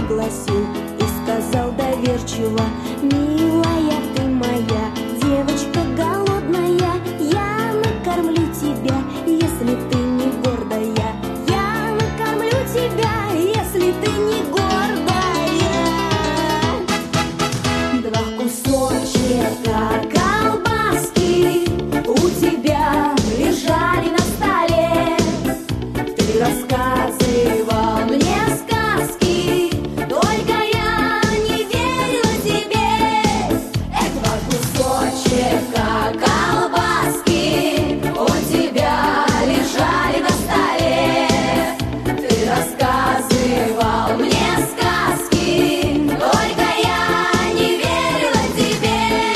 пригласил и сказал доверчиво: милая ты моя, девочка голодная, я накормлю тебя, если ты не гордая. Я накормлю тебя, если ты не гордая. Два кусочка колбаски у тебя лежали на столе. Ты рассказывал мне сказки, только я не верила тебе. Два кусочка колбаски у тебя лежали на столе. Ты рассказывал мне сказки, только я не верила тебе.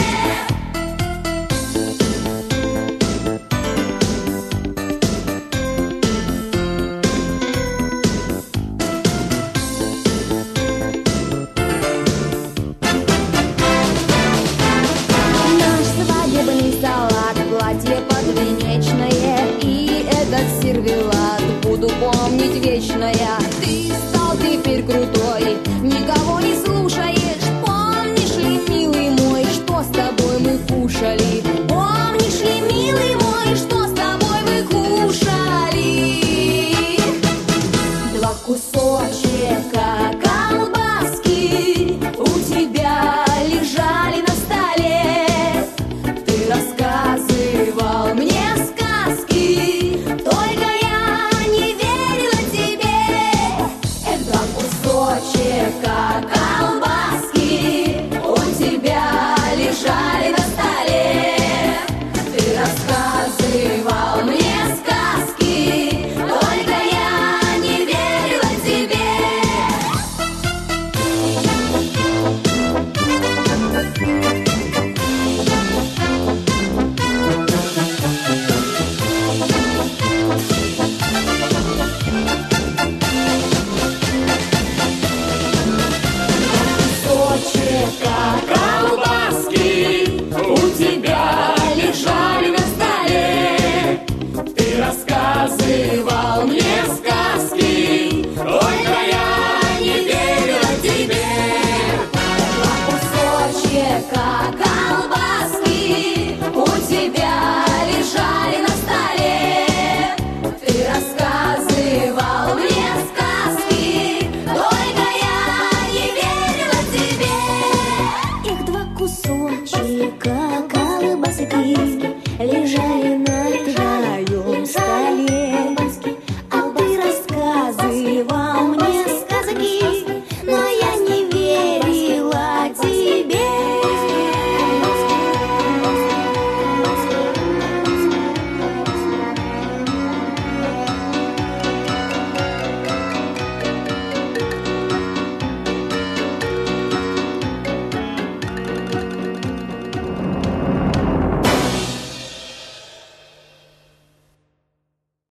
Наш свадебный салат, платье подвенечное и этот сервелат буду помнить вечно я. Ты стал теперь крутой, никого не слушаешь. Помнишь ли, милый мой, что с тобой мы кушали? Помнишь ли, милый мой, что с тобой мы кушали? Два кусочка колбаски у тебя лежали на столе. Ты рассказывал мне сказки, только я не верила тебе. Два кусочка колбаски у тебя лежали на столе. Ты рассказывал мне сказки, только я не верила тебе. Кусочка колбаски у тебя лежали на столе. Ты рассказывал мне сказки, только я не верила тебе. Два кусочка колбаски у тебя лежали на столе. Ты рассказывал мне сказки, только я не верила тебе. Их два кусочка